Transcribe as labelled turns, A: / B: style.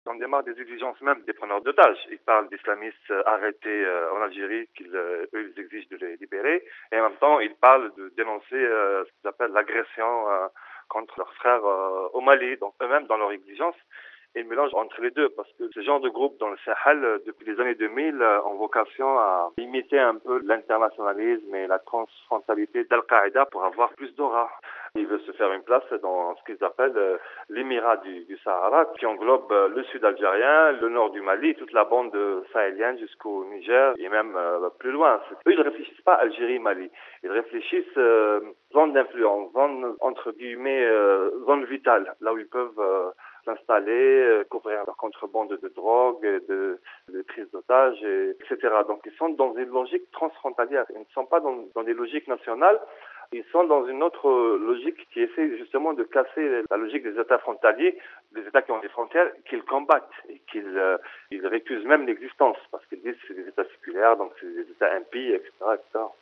A: On démarre des exigences même des preneurs d'otages. Ils parlent d'islamistes arrêtés en Algérie, eux, ils exigent de les libérer. Et en même temps, ils parlent de dénoncer ce qu'ils appellent l'agression contre leurs frères au Mali. Donc eux-mêmes, dans leurs exigences, ils mélangent entre les deux parce que ce genre de groupe dans le Sahel, depuis les années 2000, ont vocation à imiter un peu l'internationalisme et la transfrontalité d'Al-Qaïda pour avoir plus d'aura. Ils veulent se faire une place dans ce qu'ils appellent l'émirat du Sahara, qui englobe le sud algérien, le nord du Mali, toute la bande sahélienne jusqu'au Niger et même plus loin. Eux, ils ne réfléchissent pas Algérie-Mali. Ils réfléchissent zone d'influence, zone entre guillemets, zone vitale, là où ils peuvent s'installer, couvrir leur contrebande de drogue, de prise d'otages, etc. Donc ils sont dans une logique transfrontalière. Ils ne sont pas dans des logiques nationales. Ils sont dans une autre logique qui essaie justement de casser la logique des États frontaliers, des États qui ont des frontières, qu'ils combattent et qu'ils récusent même l'existence parce qu'ils disent que c'est des États séculaires, donc c'est des États impies, etc., etc.